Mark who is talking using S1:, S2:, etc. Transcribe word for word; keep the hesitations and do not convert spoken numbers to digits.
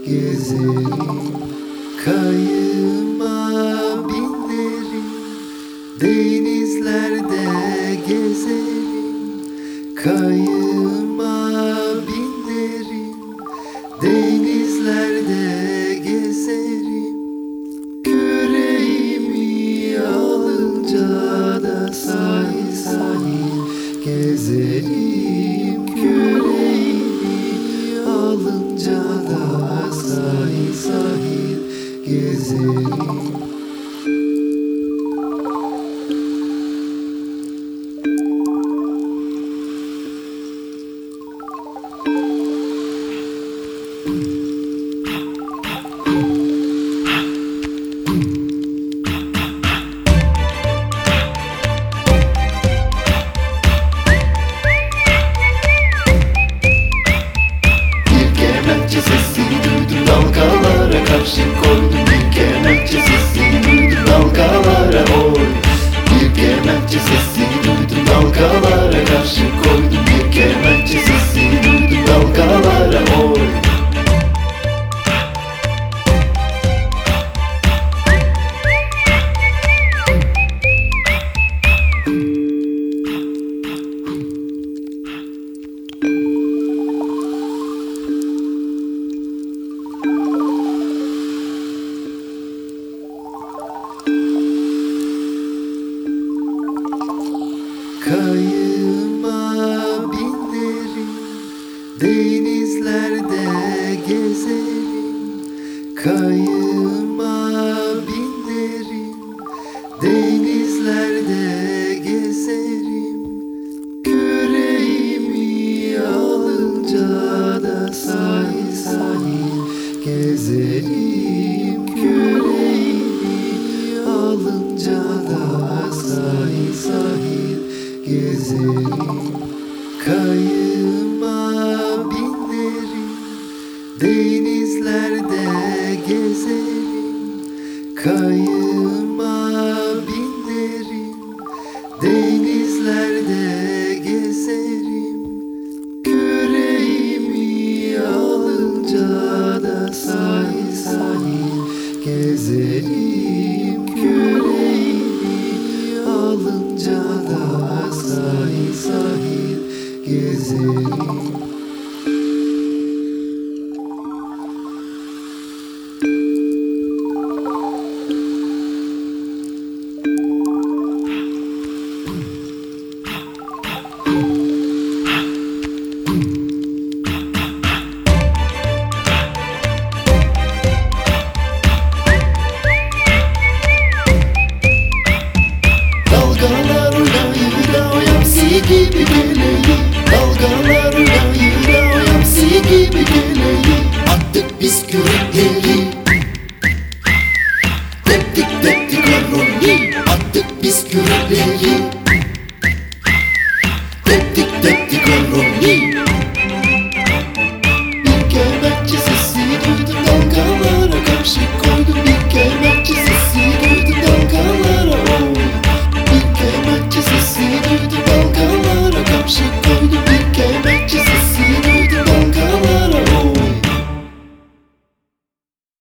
S1: gezerim. Kayığıma binerim, denizlerde gezerim. Kayığıma binerim, denizlerde gezerim. Küreğimi alınca da sahil sahil gezerim. Küreğimi alınca da sahil sahil gezerim. Sesini duydum, dalgalara karşı koydum. Bir kemençe sesini duydum, dalgalara oy. Bir kemençe sesini duydum, dalgalara karşı koydum. Bir kemençe sesini duydum, dalgalara oy. Kayığıma binerim, denizlerde gezerim. Kayığıma binerim, denizlerde gezerim. Küreğimi alınca da sahil sahil gezerim. Küreğimi alınca da sahil sahil gezerim. Kayığıma binerim, denizlerde gezerim. Kayığıma binerim, denizlerde gezerim. Küreğimi alınca da sahil sahil gezerim. Küreğimi alınca da sahil sahil gezerim. Dalgalar oynayır oyamsi gibi geleyim. Dalgalar oynayır oyamsi gibi geleyim. Attık biz kürekleri, teptik teptik oroni. Attık biz kürekleri, teptik teptik oroni.